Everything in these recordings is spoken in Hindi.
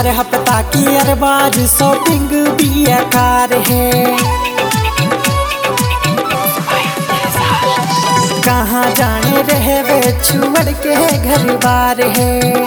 हर हफ्ता की अरबाज शॉपिंग भी कार है। कहाँ जाने रहे वे छुड़ के घर बार है।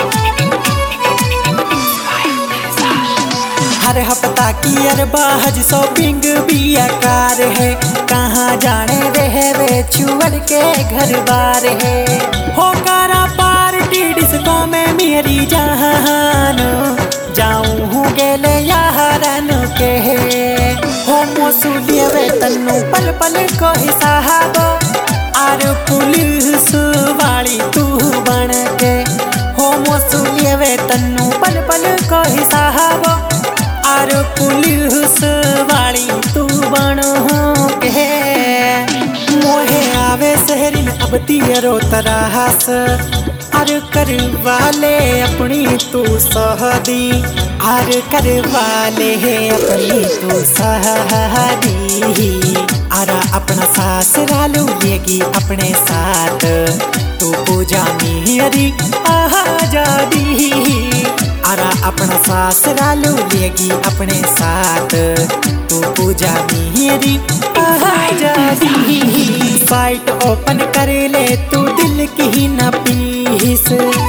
हर हफ्ता की अरबाज शॉपिंग भी कार है। कहाँ जाने रहे वे छुड़ के घर बार है। हो कारा पार्टी डिस्को में मेरी जान जाऊँ गेले यारन के हो मौसूलिया वे तन्नू पल पल को हिसाब आर पुलिस वाली तू बन के हो मौसूलिया वे तन्नू पल पल को हिसाब आर पुलिस वाली तू बन के मोहे आवे शहरी में अब तियरो तराहस आर करवाले अपनी तू सहदी आर करवाले अपनी तू सहदी आरा अपना सासरालू लेगी अपने साथ तू पूजा मेरी आजादी आरा अपना सासरालू लेगी अपने साथ तू पूजा मेरी आजादी। साइट ओपन कर ले तू दिल की न पीस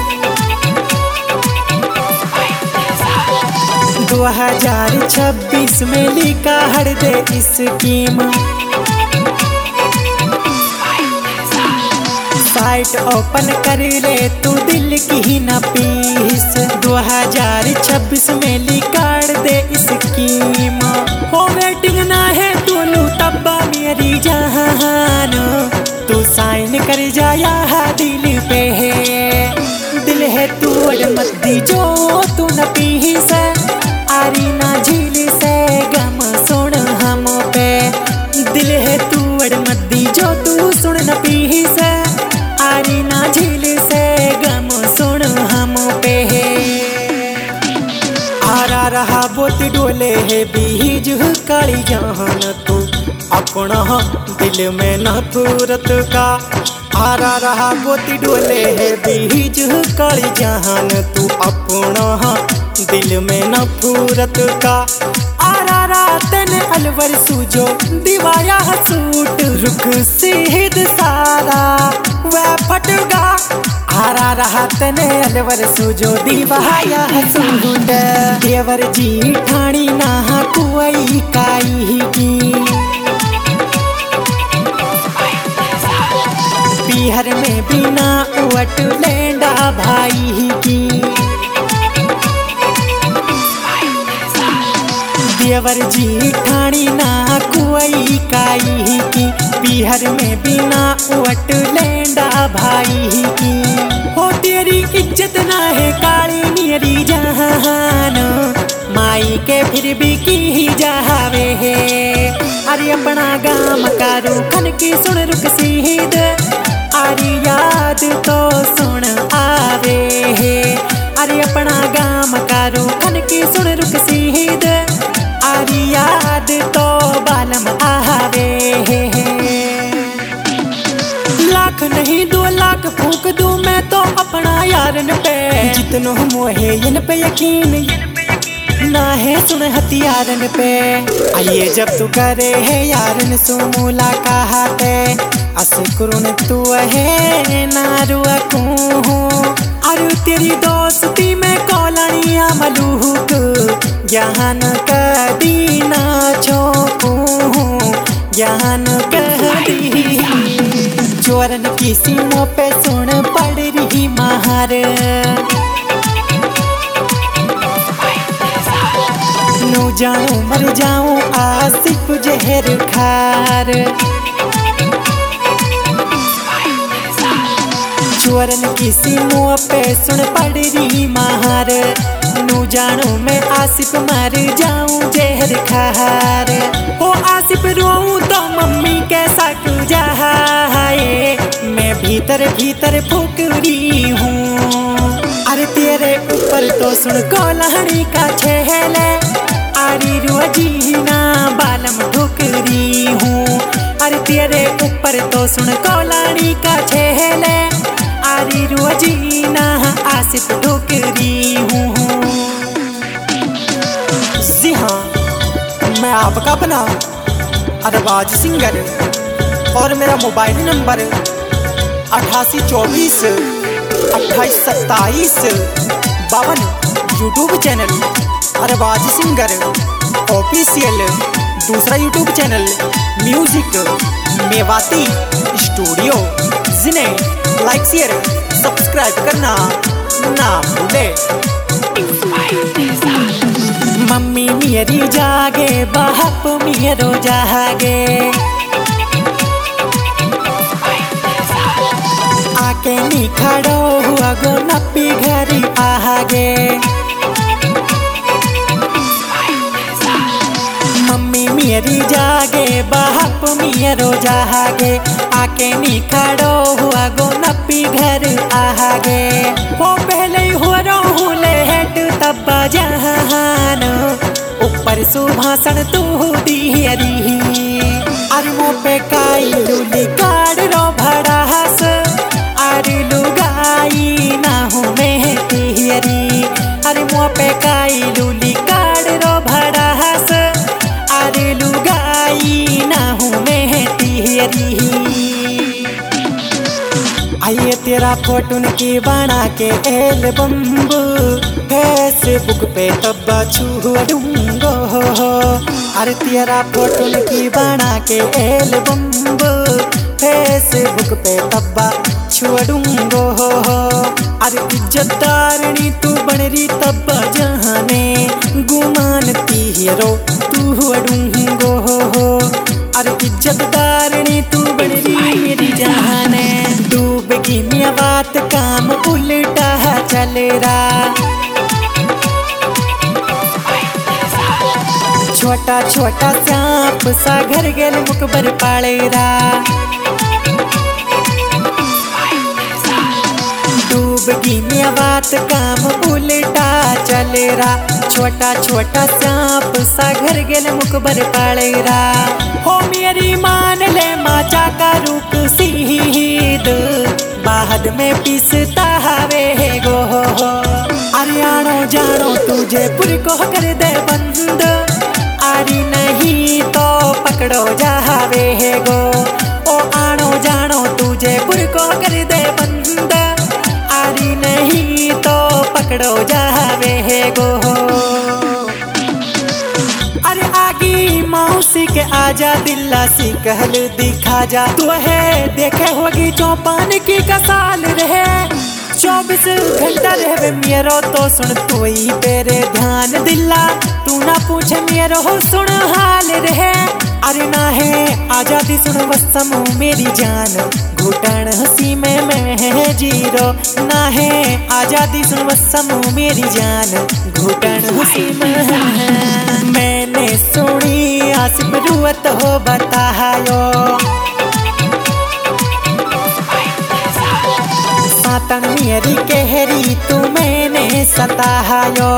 2026 में लिखा हर दे स्कीम। साइट ओपन कर ले तू दिल की न पीस 2026 में लिकाड़ दे स्कीम। हो वेटिंग ना है तू तब्बा मेरी जहान तू साइन कर जाया दिल पे है। दिल है तू मत दी जो तू न पीस आरी ना झील से गम सुन हम पे। दिल है तू मत दी जो तू सुन न पीस आरी ना झील से गम सुन हम पे है। आरा रहा बोत डोले है बीज काली जहान तू अपना दिल में नफरत का। आरा रहा बोत डोले है बीज काली जहान तू अपना दिल में नफरत का। आरा रात ने अलवर सूझो दिवाया सूट रुख सीध सारा वह फटगा। आरा रात ने अलवर सूझो दिवाया सूट देवर जी ठाणी ना कुई काई की। बिहार में बिना उट लेंडा भाई की। देवर जी ठाणी ना कुई काई की। बिहार में बिना उट लेंडा भाई की। हो तेरी इज्जत ना है काली मेरी जहान माई के फिर भी की जावे है। अरे अपना गाम का रूखन की सुन रुक सीध अरे याद तो सुन आवे है। अरे अपना गाम का रूखन की सुन रुक सीध अरे याद तो बालम आवे है। लाख नहीं 2 लाख फूक दूं मैं तो अपना यारन पे जितनो मोहे इन पे यकीन ना है सुन हथियारन पे। आइए जब तू करे है यारन सु मुलाकाते असकुरुन तू है नारुआ को। अरे तेरी दोस्ती में कौलानिया मलूक ज्ञान कदी ना छोकू ज्ञान कदी। चोरन की सीमों पे सुन पड़ रही महार नू जाऊं मर जाऊं आसिफ जहर खार। चोरन की सीमों पे सुन पड़ रही महार नू जानू मैं आसिफ मर जाऊं जहर खार। ओ आसिफ रोऊं तो मम्मी कैसा जाए मैं भीतर भीतर फुकरी हूँ। अरे तेरे ऊपर तो सुन कोलहड़ी का छेले आरी रोजीना बालम ठुकरी हूँ। अरे तेरे ऊपर तो सुन कोलहड़ी का छेले आरी रोजीना आसिफ ठुकरी हूँ। आपका अपना अरबाज सिंगर और मेरा mobile number 8824 2827 52। YouTube channel Arbaz singer official. दूसरा YouTube channel music Mewati studio. जिन्हें लाइक शेयर सब्सक्राइब करना ना भूले। मम्मी मेरी जागे बाप मेरो जागे, आके नी खड़ो हुआ गो नपी घरी आगे। मम्मी मेरी जागे बाप मेरो जागे, आके नी खड़ो हुआ गो नपी घर आगे। वो पहले हो रहूं लेट तब जहान, ऊपर सुभाषण तू दियरी। अरे मो पे काई लूली काड़ रो भड़ास, अरे लुगाई ना हूँ मैं तिहरी। अरे मो पे काई लूली काड़ रो भड़ास, अरे लुगाई ना हूँ मैं तिहरी। आइए तेरा फोटो की बना के एल्बम फेसबुक पे तब छुड़ूंगो। अरे तेरा फोटो की बना के एल्बम फेसबुक पे तब छुड़ूंगो। अरे इज्जतदारनी तू बन रही तब जहाने, गुमानती हीरो तू अड़ूंगो। अरे इज्जतदारनी तू बन रही मेरी जहाने। डूबगी मियां बात काम उल्टा चले रहा, छोटा छोटा सांप सा घर गेल मुकबर पाड़ेरा। डूबगी मियां बात काम उल्टा चले रहा, छोटा छोटा सांप सा घर गेल मुकबर पाड़ेरा। हो मेरी मान ले माचा का रूप सीध, बाद में पिसता हवे गो। अरे आनो जानो तुझे पुर को कर दे बंद, अरे नहीं तो पकड़ो जावे गो। ओ आनो जानो तुझे पुर को कर दे बंद, अरे नहीं तो पकड़ो जावे गो। अरे आगी मौसी के आजा दिल्लासी कहल दिखा जा, तू है देखे होगी चौपान की कसाल रहे। 24 घंटा रहे मेरो तो सुन तू ही तेरे ध्यान दिला, तू ना पूछे मेरो हो सुन हाल रहे। अरे ना है आजादी सुन वसमू मेरी जान, घुटन हंसी में मैं है जीरो। ना है आजादी सुन वसमू मेरी जान, घुटन हंसी में मैंने सुनी आसिफ रुवत हो बतायो। सातन मेरी कहरी तू मैंने सतायो।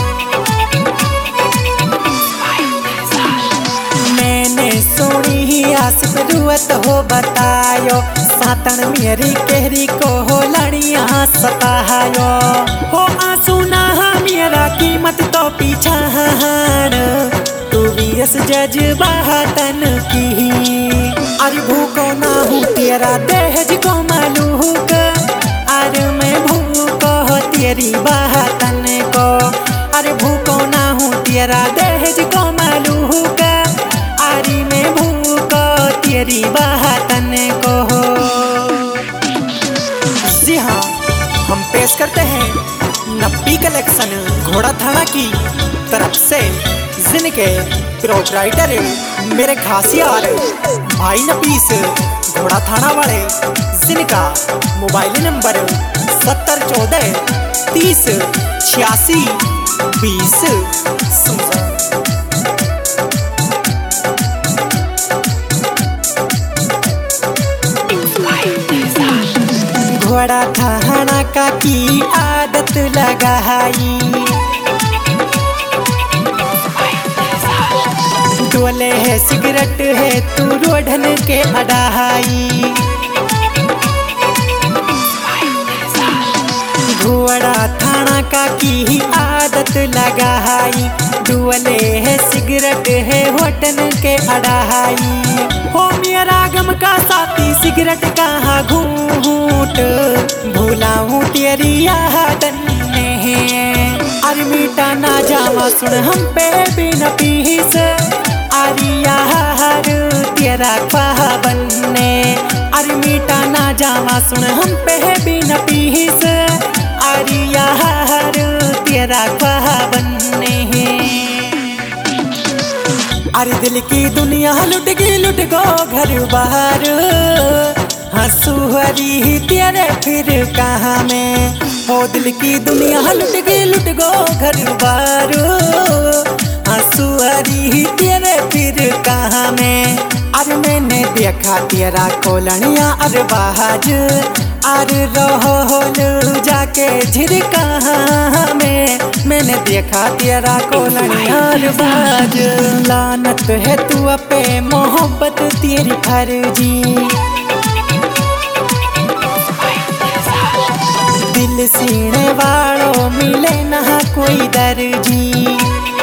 मैंने सुनी आसिफ रुवत हो बतायो, सातन मेरी कहरी को हो लड़िया सतायो। हो आंसू ना मेरा कीमत तो पीछा तू वीरस जज्बातन की। अरे भूखो ना हूँ तेरा दहेज को मालूक, अरे मैं भूखो तेरी बातन को। अरे भूखो ना हूँ तेरा दहेज को मालूक, अरे मैं भूखो तेरी बातन को। जी हाँ, हम पेश करते हैं नब्बी कलेक्शन घोड़ा थाना की तरफ से, जिनके प्रोपराइटर मेरे खास यार भाई नफीस घोड़ा थाना वाले, जिनका मोबाइल नंबर 7014 30 86 20। घोड़ा थाना का की आदत लगाई, डोले है सिगरेट है तू रोढ़न के अडाई। घोड़ा थाना का की आदत लगाई, डोले है सिगरेट सिगरेट है होटन के अड़ाई। हो मेरा गम का साथी सिगरेट कहाँ घूट, भूलाऊं तेरी यादन में। अरे मीठा ना जावा सुन हम पे बिन पीस, अरे यार तेरा ख्वाबन ने। अरे मीठा ना जावा सुन हम पे बिन पीस, अरे यार तेरा ख्वाबन ने। अरे दिल की दुनिया लुट गो घर बार, हंसू हरी तेरे फिर कहाँ में। हो दिल की दुनिया लुट गो घर बार, हंसू हरी तेरे फिर कहाँ में। अरे मैंने देखा तेरा कोलनिया अरबाज, अरे रोहल जाके झिर कहाँ में। मैंने देखा तेरा कोलनिया अरबाज। लानत है तू पे मोहब्बत तेरी फर्जी, दिल सीने वालों मिले ना कोई दर्जी।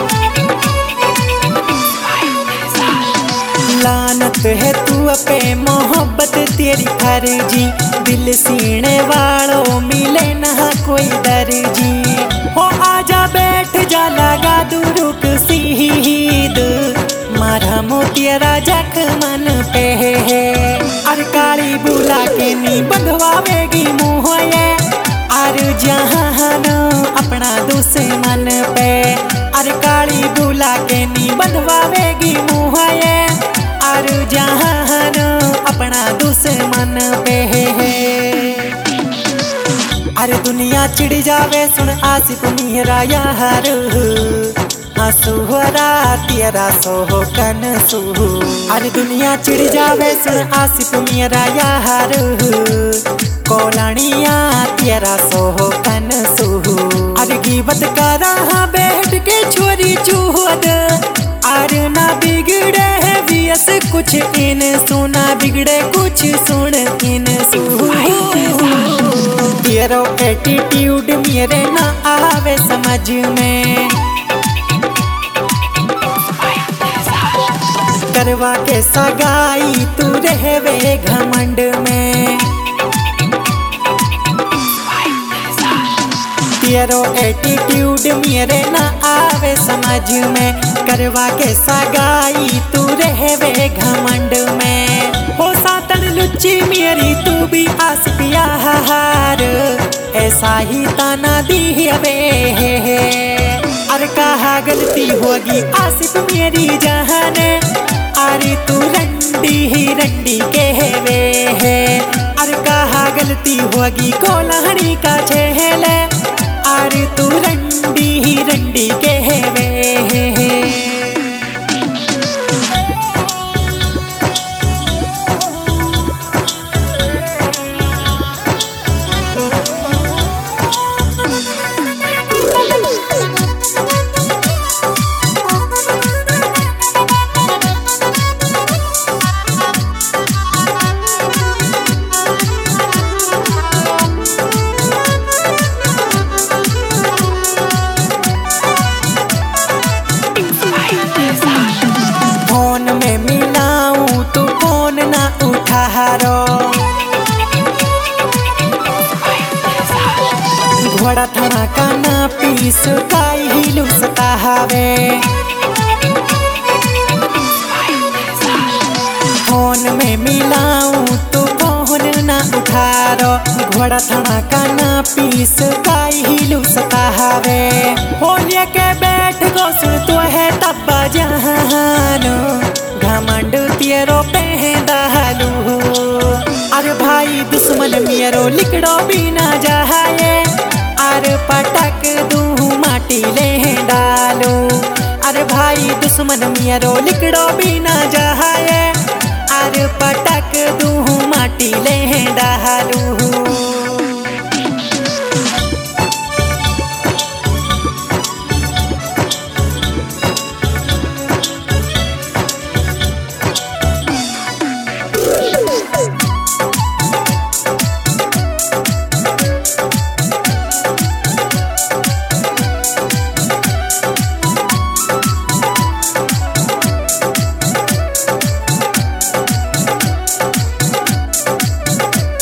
लानत है तू पे मोहब्बत तेरी फर्जी, दिल सीने वालों मिले ना कोई दर्जी। हो आजा बैठ जा लगा दुरुक सीद, मारा मोतियरा जखमन पे है। अरे काली बुला के नी बंधवावेगी मुँह ये, अरे जहान अपना दुश्मन पे। अरे काली बुला के नी बंधवावेगी मुँह ये, अरे जहान अपना दुश्मन पे है। अरे दुनिया चिढ़ जावे सुन आसिफ मेरा यार, हंसू हरा तेरा सोहो कन सुहू। अरे दुनिया चिढ़ जावे सुन आसिफ मेरा यार, कोलनिया तेरा सोहो कन सुहू। अरे गिबत करा बैठ के छोरी चूहद, अरे ना बिगड़े है वियस कुछ इन सुना, बिगड़े कुछ सुन इन सुहू। तेरो एटीट्यूड मेरे ना आवे समझ में, करवा के सगाई तू रहवे घमंड में। तेरो एटीट्यूड मेरे ना आवे समझ में, करवा के सगाई तू रहवे घमंड में। हो सातन लुच्ची मेरी तू भी आस प्यार, ऐसा ही ताना दी हवे। अरे कहा गलती होगी आसिफ मेरी जहान, अरे तू रंडी कहवे है। अरे कहा गलती होगी कोलहड़ी का चेहल, अरे तू रंडी कहवे है। फोन में मिलाऊं तू फोन ना उठारो, घोड़ा थाना का ना पीस काई हिलू सतावे। फोन में मिलाऊं तू फोन ना उठारो, घोड़ा थाना का ना पीस काई हिलू सतावे। हो लेके बैठ गो सुन तो है तब्बा जहानो, घमंड तेरो पहदालू। अरे भाई दुश्मन मेरो लिकड़ो भी ना जाए, अरे पटक दू माटी ले डालो। अरे भाई दुश्मन मेरो लिकड़ो भी ना जाए, अरे पटक दू माटी ले डालू।